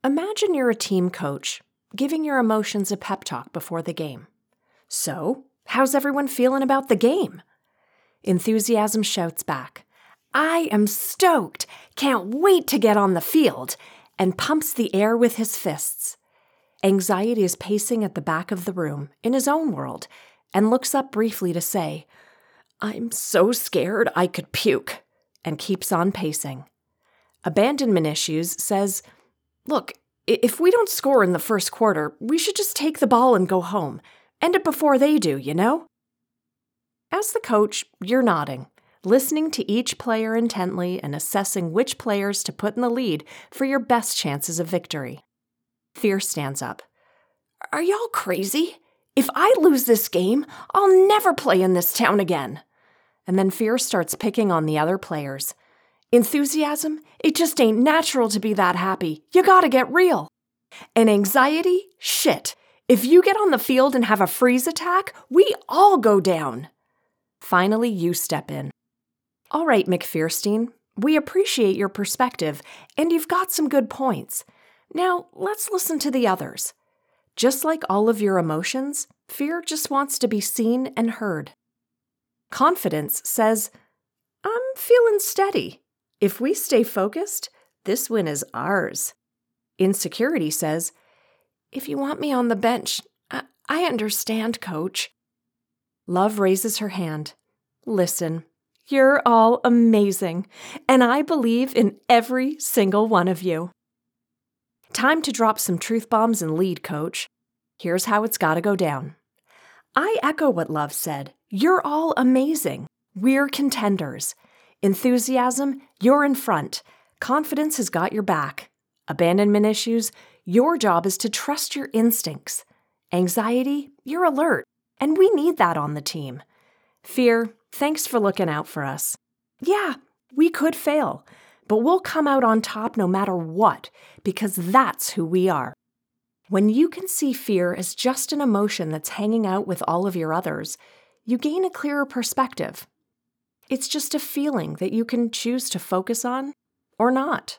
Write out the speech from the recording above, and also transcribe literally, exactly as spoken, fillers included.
Imagine you're a team coach, giving your emotions a pep talk before the game. So, how's everyone feeling about the game? Enthusiasm shouts back, "I am stoked! Can't wait to get on the field!" and pumps the air with his fists. Anxiety is pacing at the back of the room, in his own world, and looks up briefly to say, "I'm so scared I could puke," and keeps on pacing. Abandonment Issues says, "Look, if we don't score in the first quarter, we should just take the ball and go home. End it before they do, you know?" As the coach, you're nodding, listening to each player intently and assessing which players to put in the lead for your best chances of victory. Fear stands up. "Are y'all crazy? If I lose this game, I'll never play in this town again." And then Fear starts picking on the other players. "Enthusiasm? It just ain't natural to be that happy. You gotta get real." And Anxiety? Shit. If you get on the field and have a freeze attack, we all go down. Finally, you step in. "All right, McFearstein, we appreciate your perspective, and you've got some good points. Now, let's listen to the others. Just like all of your emotions, fear just wants to be seen and heard. Confidence says, I'm feeling steady. If we stay focused, this win is ours. Insecurity says, if you want me on the bench, I, I understand, Coach. Love raises her hand. Listen, you're all amazing, and I believe in every single one of you. Time to drop some truth bombs and lead, Coach. Here's how it's gotta go down. I echo what Love said. You're all amazing. We're contenders. Enthusiasm, you're in front. Confidence has got your back. Abandonment Issues, your job is to trust your instincts. Anxiety, you're alert, and we need that on the team. Fear, thanks for looking out for us. Yeah, we could fail, but we'll come out on top no matter what, because that's who we are. When you can see fear as just an emotion that's hanging out with all of your others, you gain a clearer perspective. It's just a feeling that you can choose to focus on or not.